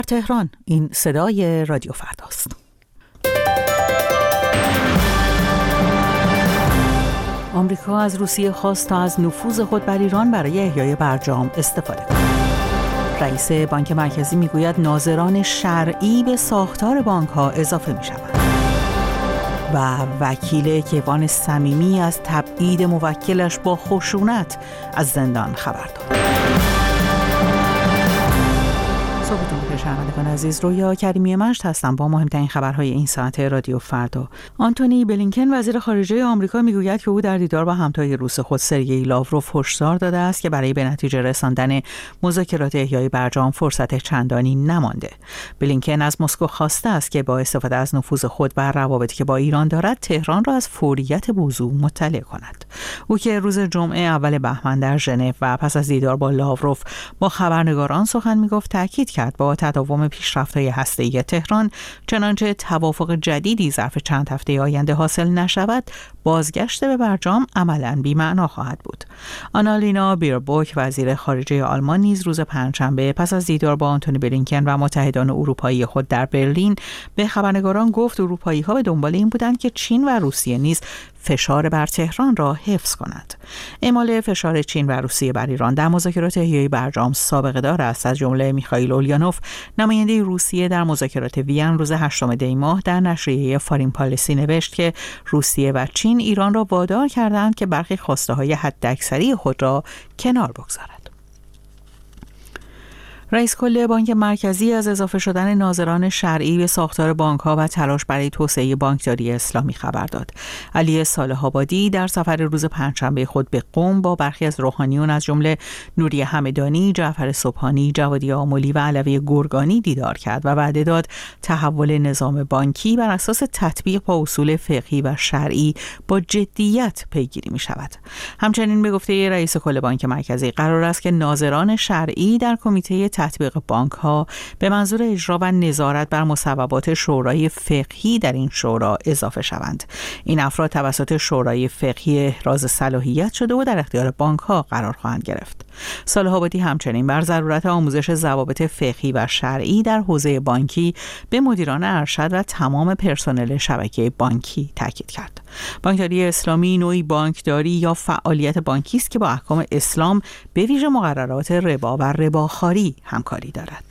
تهران، این صدای رادیو فرداست. آمریکا از روسیه خواست تا از نفوذ خود بر ایران برای احیای برجام استفاده کند. رئیس بانک مرکزی میگوید ناظران شرعی به ساختار بانک‌ها اضافه می‌شوند. و وکیل کیوان صمیمی از تبعید موکلش با خشونت از زندان خبر داد. صبحتون بخیر شنوندگان عزیز، رویا کریمی مجد هستم با مهمترین خبرهای این ساعت رادیو فردا. آنتونی بلینکن وزیر خارجه آمریکا میگوید که او در دیدار با همتای روس خود سرگئی لاوروف هشدار داده است که برای به نتیجه رساندن مذاکرات احیای برجام فرصت چندانی نمانده. بلینکن از مسکو خواسته است که با استفاده از نفوذ خود بر روابطی که با ایران دارد تهران را از فوریت موضوع مطلع کند. او که روز جمعه اول بهمن در ژنو و پس از دیدار با لاوروف با خبرنگاران سخن میگفت، تاکید کرد با تداوم پیشرفت‌های هسته‌ای تهران چنانچه توافق جدیدی ظرف چند هفته آینده حاصل نشود، بازگشت به برجام عملاً بی‌معنا خواهد بود. آنالینا بیربوک وزیر خارجه آلمان نیز روز پنجشنبه پس از دیدار با آنتونی بلینکن و متحدان اروپایی خود در برلین به خبرنگاران گفت اروپایی‌ها به دنبال این بودند که چین و روسیه نیز فشار بر تهران را حفظ کند. اعمال فشار چین و روسیه بر ایران در مذاکرات احیای برجام سابقه دار است. از جمله میخائیل اولیانوف نماینده روسیه در مذاکرات وین روز 8 دی ماه در نشریه فارین پالیسی نوشت که روسیه و چین ایران را وادار کردند که برخی خواسته‌های حداکثری خود را کنار بگذارد. رئیس کل بانک مرکزی از اضافه شدن ناظران شرعی به ساختار بانک‌ها و تلاش برای توسعه بانکداری اسلامی خبر داد. علی صالح آبادی در سفر روز پنجشنبه خود به قم با برخی از روحانیون از جمله نوری همدانی، جعفر سبحانی، جوادی آملی و علوی گرگانی دیدار کرد و وعده داد تحول نظام بانکی بر اساس تطبیق با اصول فقهی و شرعی با جدیت پیگیری می‌شود. همچنین به گفته رئیس کل بانک مرکزی قرار است که ناظران شرعی در کمیته تطبیق بانک‌ها به منظور اجرا و نظارت بر مصوبات شورای فقهی در این شورا اضافه شوند. این افراد توسط شورای فقهی احراز صلاحیت شده و در اختیار بانک‌ها قرار خواهند گرفت. صالح آبادی همچنین بر ضرورت آموزش ضوابط فقهی و شرعی در حوزه بانکی به مدیران ارشد و تمام پرسنل شبکه بانکی تاکید کرد. بانکداری اسلامی نوعی بانکداری یا فعالیت بانکی است که با احکام اسلام به ویژه مقررات ربا و رباخواری همکاری دارد.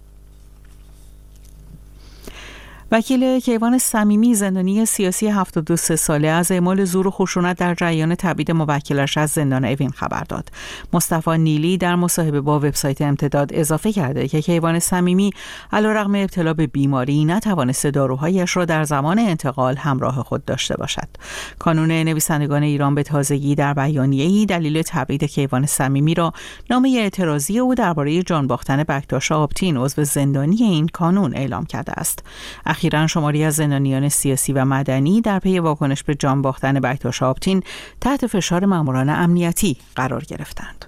وکیل کیوان صمیمی زندانی سیاسی 72 ساله از اعمال زور و خشونت در جریان تبعید موکلش از زندان اوین خبر داد. مصطفی نیلی در مصاحبه با وبسایت امتداد اضافه کرده که کیوان صمیمی علیرغم ابتلا به بیماری نتوانسته داروهایش را در زمان انتقال همراه خود داشته باشد. کانون نویسندگان ایران به تازگی در بیانیه‌ای دلیل تبعید کیوان صمیمی را نامه اعتراضی او درباره جان باختن بکتاش آبتین عضو زندانی این کانون اعلام کرده است. اخیراً شماری از زندانیان سیاسی و مدنی در پی واکنش به جان باختن بکتاش آبتین تحت فشار ماموران امنیتی قرار گرفتند.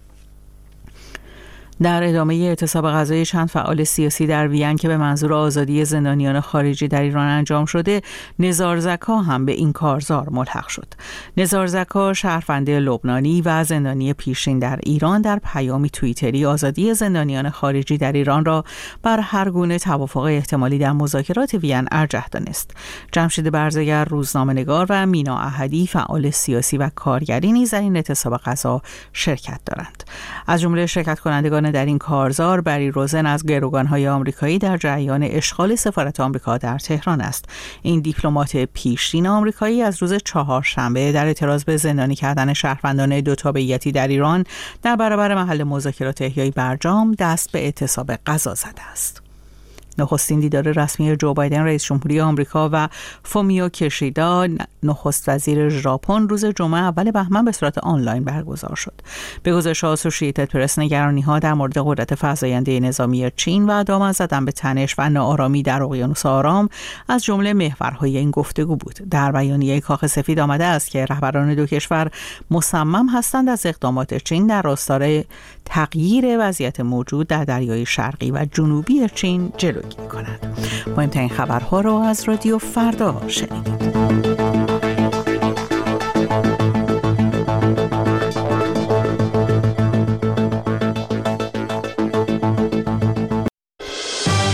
در ادامه اعتصاب غذایی چند فعال سیاسی در وین که به منظور آزادی زندانیان خارجی در ایران انجام شده، نزار زکا هم به این کارزار ملحق شد. نزار زکا شهرونده لبنانی و زندانی پیشین در ایران در پیامی توییتری آزادی زندانیان خارجی در ایران را بر هر گونه توافق احتمالی در مذاکرات وین ارجح دانست. جمشید برزگر روزنامه‌نگار و مینا احدی فعال سیاسی و کارگری نیز در این اعتصاب غذا شرکت دارند. از جمله شرکت کنندگان در این کارزار بری روزن از گروگان‌های آمریکایی در جریان اشغال سفارت آمریکا در تهران است. این دیپلمات پیشین آمریکایی از روز چهارشنبه در اعتراض به زندانی کردن شهروندان دو تابعیتی در ایران در برابر محل مذاکرات احیای برجام دست به اعتصاب غذا زده است. نخستین دیدار رسمی جو بایدن رئیس جمهوری آمریکا و فومیو کیشیدا نخست وزیر ژاپن روز جمعه اول بهمن به صورت آنلاین برگزار شد. به گزارش آسوشییتد پرس نگرانی‌ها در مورد قدرت فزاینده نظامی چین و دامن زدن به تنش و ناآرامی در اقیانوس آرام از جمله محورهای این گفتگو بود. در بیانیه کاخ سفید آمده است که رهبران دو کشور مصمم هستند از اقدامات چین در راستای تغییر وضعیت موجود در دریای شرقی و جنوبی چین جلوگیری کنند. مهمترین خبرها را از رادیو فردا شنیدید.